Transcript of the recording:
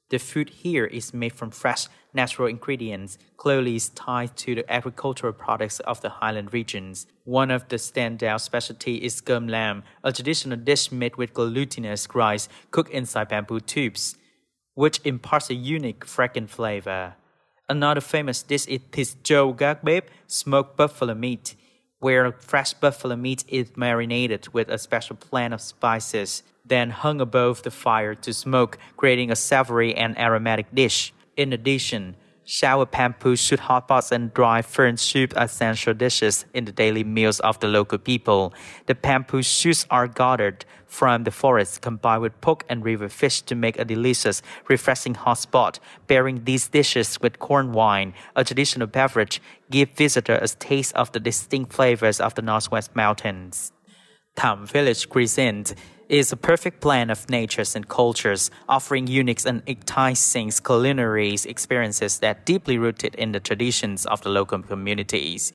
The food here is made from fresh, natural ingredients, closely tied to the agricultural products of the highland regions. One of the standout specialties is cơm lam, a traditional dish made with glutinous rice cooked inside bamboo tubes, which imparts a unique, fragrant flavor. Another famous dish is thịt trâu gác bếp, smoked buffalo meat, where fresh buffalo meat is marinated with a special blend of spices, then hung above the fire to smoke, creating a savory and aromatic dish. In addition, shower pampu, shoot hot pots, and dry fern soup are essential dishes in the daily meals of the local people. The pampu shoots are gathered from the forest, combined with pork and river fish to make a delicious, refreshing hot spot. Pairing these dishes with corn wine, a traditional beverage, give visitors a taste of the distinct flavors of the Northwest Mountains. Tham Village Cuisine is a perfect blend of natures and cultures, offering unique and enticing culinary experiences that are deeply rooted in the traditions of the local communities.